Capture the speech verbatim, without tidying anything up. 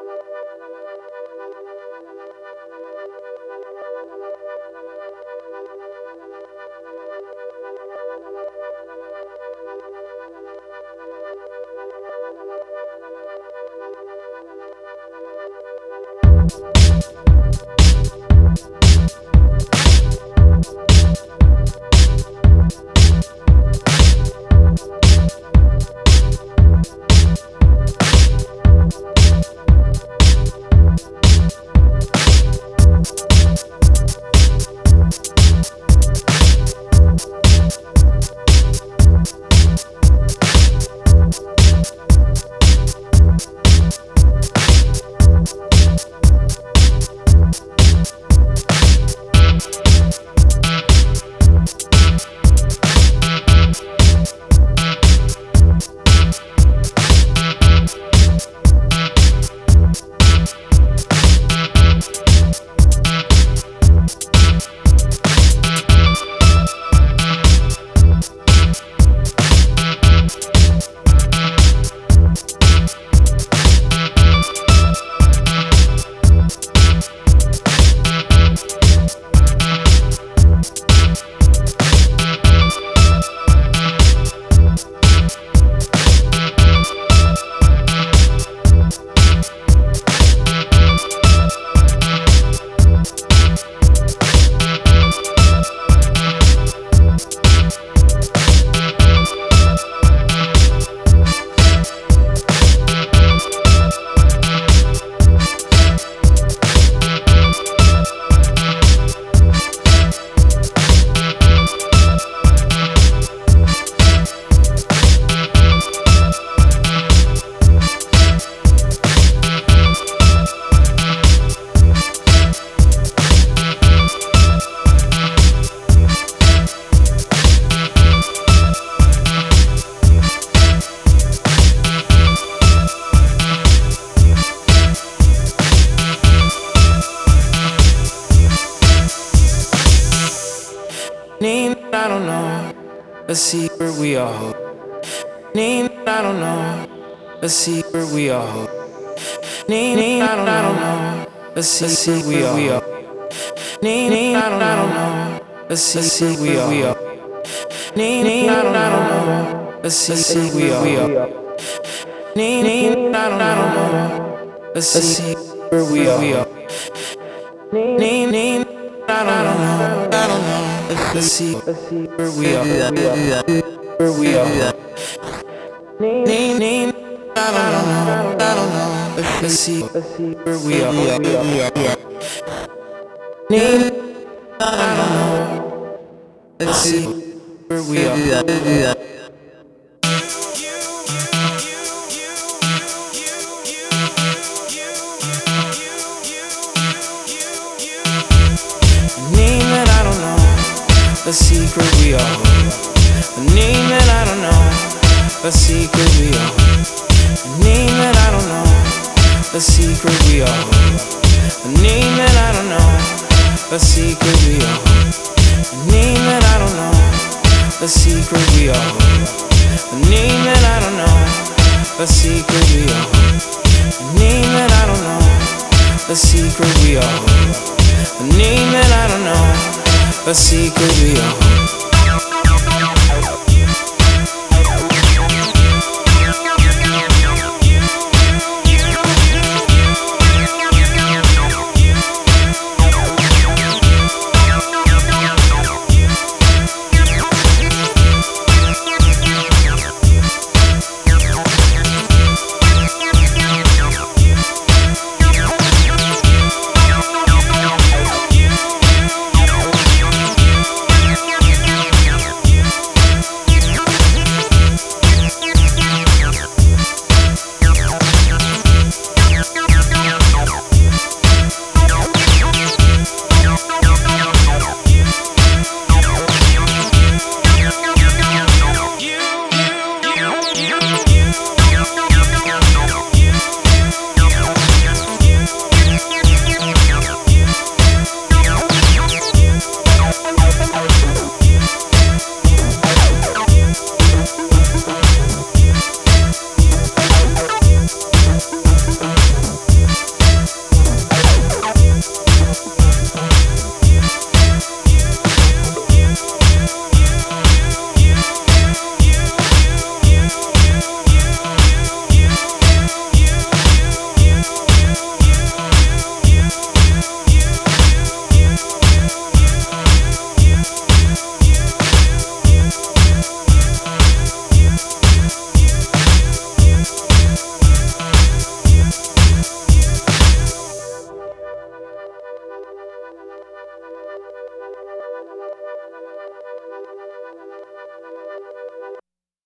Name I don't know, a secret we all hold. Name I don't know, a secret we all hold. Name I don't, I don't know, a secret we all hold. Name I don't, I don't know, a secret we all hold. Name I don't, I don't know, a secret we all hold. Name I don't, I don't know, a secret we all hold. Name name I don't know, I don't know. Let's see where we are, where we are. Name, name, I don't know, I don't know. Let's see where we are, name, I don't know. Let's see where we are. A secret we all hold. A name that I don't know. A secret we all hold. A name that I don't know. A secret we all hold. A name that I don't know. A secret we all hold. A name that I don't know. A secret we all hold. A name that I don't know. A secret we all hold. A name that I don't know. A secret we all hold. A name that I don't know. A secret we all hold.